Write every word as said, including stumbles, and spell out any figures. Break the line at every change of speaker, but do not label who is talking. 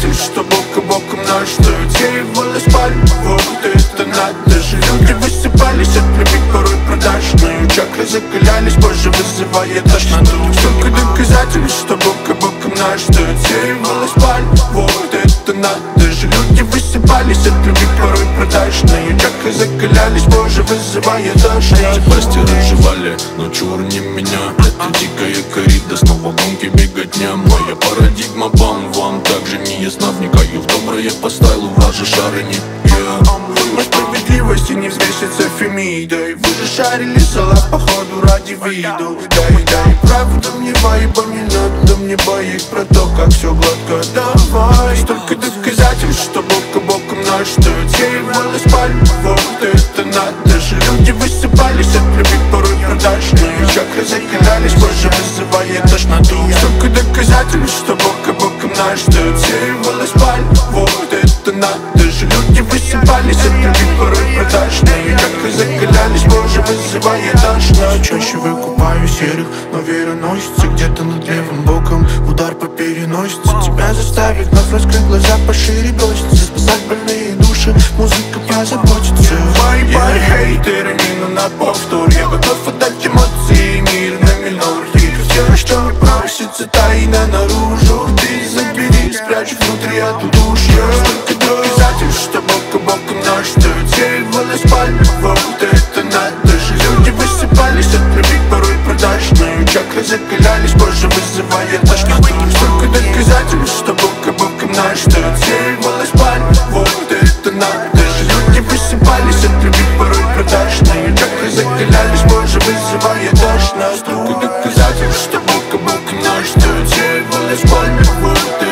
доказательств, что бок о бок наш стоит. Сеивалась пальма, вот это надо же. Люди высыпались от любви, порой продажные. Чакры закалялись, позже вызывая тошноту. Столько доказательств, что бок о бок наш стоит. Сеивалась пальма, вот это надо же. Люди высыпались от любви, порой продажные. Чакры закалялись, позже вызывая тошноту.
Пасти разжевали, но чур не меня. Это дикая коррида, снова гонки, беготня. Моя парадигма бам, вам также не ясна. Вникаю в доброе по стайлу, ваши шары не я.
Но справедливости не взвесится фемидой. Вы же шарили салат походу ради виду. Дай, дай правду мне вайбом, не надо мне боек про то, как все гладко. Давай, столько доказательств, что бок о бок наш стоит. Сеивалась пальма, вот это надо же. Люди высыпались от любви, порой продажные. Чакры закидались, позже вызывая тошноту. Столько доказательств, что бок о бок наш стоит. Сеивалась пальма, вот это надо же. Люди высыпались от любви, порой продажные. Чакры закалялись, позже вызывая тошноту. Чаще выкупаю серых, но вера носится где-то над левым боком. Удар по переносице тебя заставит вновь раскрыть глаза, пошире броситься. Спасать больные души, музыка позаботится. Бай-бай, хейтеры, мину на повтор. Я готов отдать эмоции, мир на минор. И все, что не просится, тайна наружу. Ты забери, спрячь внутри эту душу. Столько доказательств, что бок о бок наш стоит. Сеивалась пальма, вот это надо же. Люди высыпались от любви, порой продажные. Чакры закалялись, позже вызывая тошноту. Столько доказательств, что бок о бок наш стоит. Сеивалась пальма, вот это надо же. Люди высыпались от любви, порой продажные. Чакры закалялись, позже вызывая тошноту. Столько доказательств, что бок о бок наш стоит. Сеивалась пальма, вот